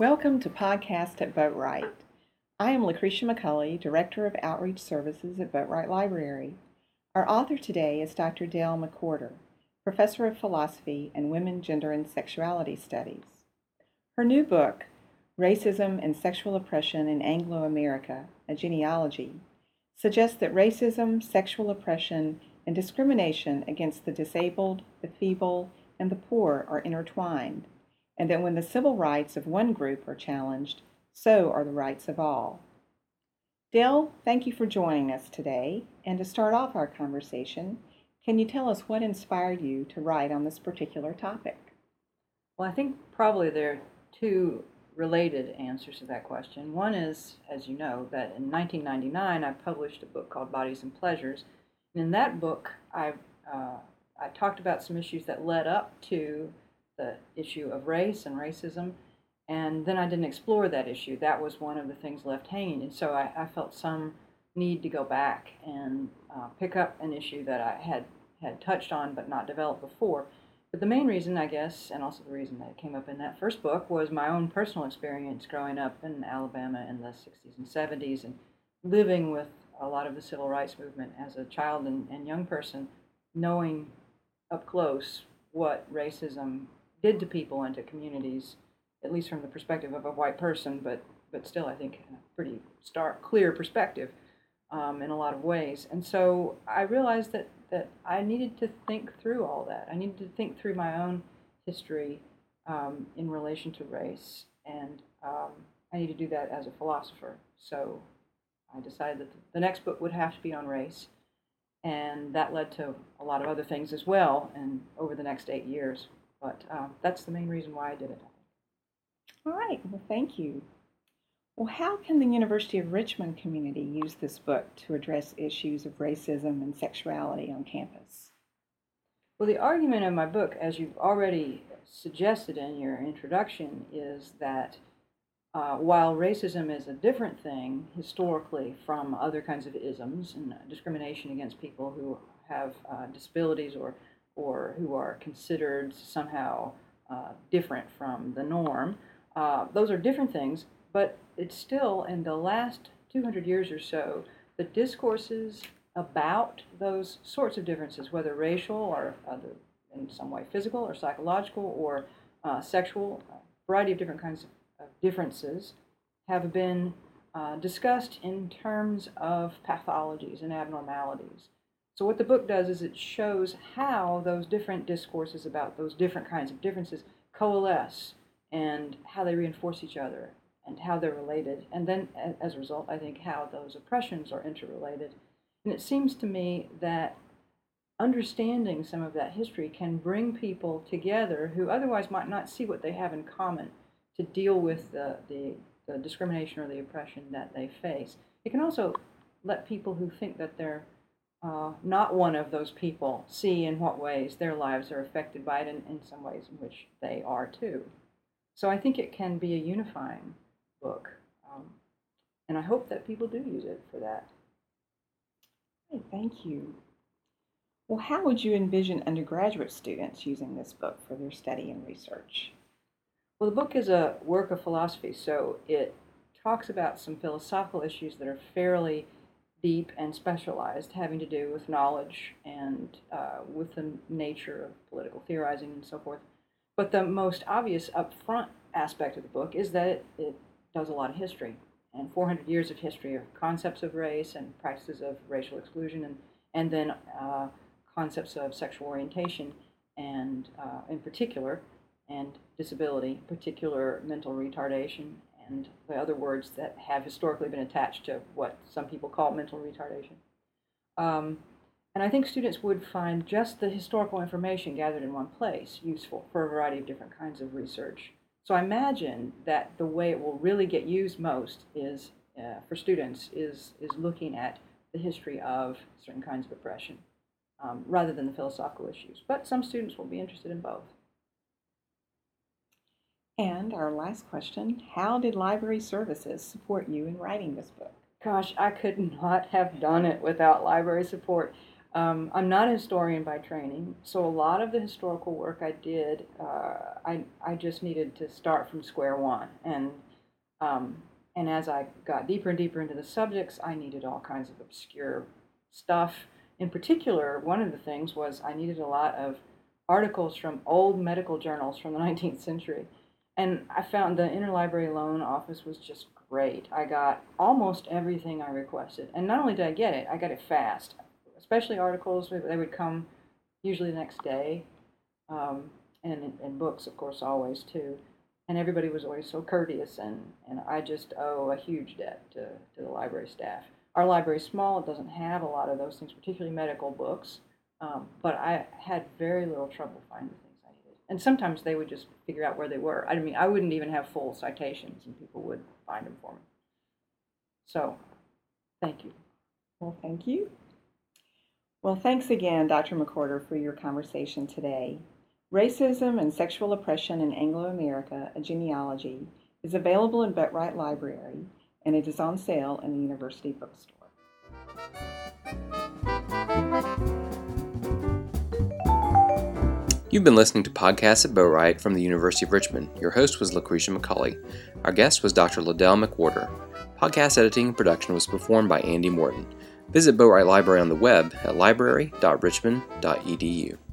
Welcome to Podcast at Boatwright. I am Lucretia McCulley, Director of Outreach Services at Boatwright Library. Our author today is Dr. Dale McWhorter, Professor of Philosophy and Women, Gender, and Sexuality Studies. Her new book, Racism and Sexual Oppression in Anglo-America, A Genealogy, suggests that racism, sexual oppression, and discrimination against the disabled, the feeble, and the poor are intertwined, and that when the civil rights of one group are challenged, so are the rights of all. Dale, thank you for joining us today. And to start off our conversation, can you tell us what inspired you to write on this particular topic? Well, I think probably there are two related answers to that question. One is, as you know, that in 1999 I published a book called Bodies and Pleasures. And in that book, I talked about some issues that led up to the issue of race and racism, and then I didn't explore that issue. That was one of the things left hanging, and so I felt some need to go back and pick up an issue that I had touched on but not developed before. But the main reason, I guess, and also the reason that it came up in that first book, was my own personal experience growing up in Alabama in the 60s and 70s and living with a lot of the civil rights movement as a child and young person, knowing up close what racism did to people and to communities, at least from the perspective of a white person, but still, I think, a pretty stark, clear perspective in a lot of ways. And so I realized that I needed to think through all that. I needed to think through my own history in relation to race, and I need to do that as a philosopher. So I decided that the next book would have to be on race, and that led to a lot of other things as well, and over the next 8 years. But that's the main reason why I did it. All right, well, thank you. Well, how can the University of Richmond community use this book to address issues of racism and sexuality on campus? Well, the argument in my book, as you've already suggested in your introduction, is that while racism is a different thing historically from other kinds of isms and discrimination against people who have disabilities or who are considered somehow different from the norm, those are different things, but it's still, in the last 200 years or so, the discourses about those sorts of differences, whether racial or other, in some way physical or psychological or sexual, a variety of different kinds of differences, have been discussed in terms of pathologies and abnormalities. So what the book does is it shows how those different discourses about those different kinds of differences coalesce and how they reinforce each other and how they're related. And then, as a result, I think how those oppressions are interrelated. And it seems to me that understanding some of that history can bring people together who otherwise might not see what they have in common to deal with the discrimination or the oppression that they face. It can also let people who think that they're not one of those people see in what ways their lives are affected by it, and in some ways in which they are too. So I think it can be a unifying book, and I hope that people do use it for that. Hey, thank you. Well, how would you envision undergraduate students using this book for their study and research? Well, the book is a work of philosophy, so it talks about some philosophical issues that are fairly deep and specialized, having to do with knowledge and with the nature of political theorizing and so forth. But the most obvious upfront aspect of the book is that it does a lot of history, and 400 years of history of concepts of race and practices of racial exclusion, and then concepts of sexual orientation, and in particular, and disability, particular mental retardation, and the other words that have historically been attached to what some people call mental retardation. And I think students would find just the historical information gathered in one place useful for a variety of different kinds of research. So I imagine that the way it will really get used most is, for students, is looking at the history of certain kinds of oppression rather than the philosophical issues. But some students will be interested in both. And our last question, how did library services support you in writing this book? Gosh, I could not have done it without library support. I'm not a historian by training, so a lot of the historical work I did, I just needed to start from square one. And as I got deeper and deeper into the subjects, I needed all kinds of obscure stuff. In particular, one of the things was I needed a lot of articles from old medical journals from the 19th century. And I found the Interlibrary Loan Office was just great. I got almost everything I requested. And not only did I get it, I got it fast. Especially articles, they would come usually the next day. And books, of course, always too. And everybody was always so courteous, and I just owe a huge debt to the library staff. Our library is small, it doesn't have a lot of those things, particularly medical books, but I had very little trouble finding the things I needed. And sometimes they would just figure out where they were. I mean, I wouldn't even have full citations, and people would find them for me. So, thank you. Well, thank you. Well, thanks again, Dr. McWhorter, for your conversation today. Racism and Sexual Oppression in Anglo-America, A Genealogy, is available in Boatwright Library, and it is on sale in the University Bookstore. You've been listening to Podcasts at Boatwright from the University of Richmond. Your host was Lucretia McCauley. Our guest was Dr. Liddell McWhorter. Podcast editing and production was performed by Andy Morton. Visit Boatwright Library on the web at library.richmond.edu.